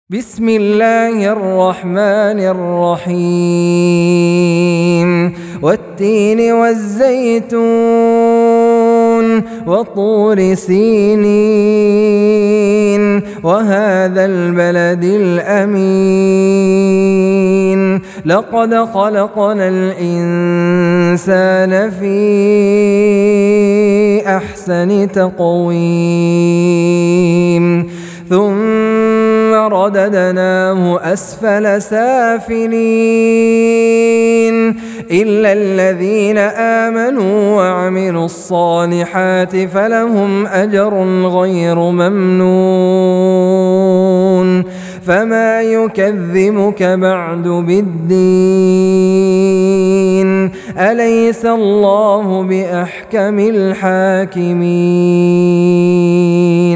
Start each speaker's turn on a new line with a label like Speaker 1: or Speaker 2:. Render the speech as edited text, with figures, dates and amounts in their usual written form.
Speaker 1: بسم الله الرحمن الرحيم والتين والزيتون وطور سينين وهذا البلد الأمين لقد خلقنا الإنسان في أحسن تقويم ثم رددناه أسفل سافلين إلا الذين آمنوا وعملوا الصالحات فلهم أجر غير ممنون فما يكذبك بعد بالدين أليس الله بأحكم الحاكمين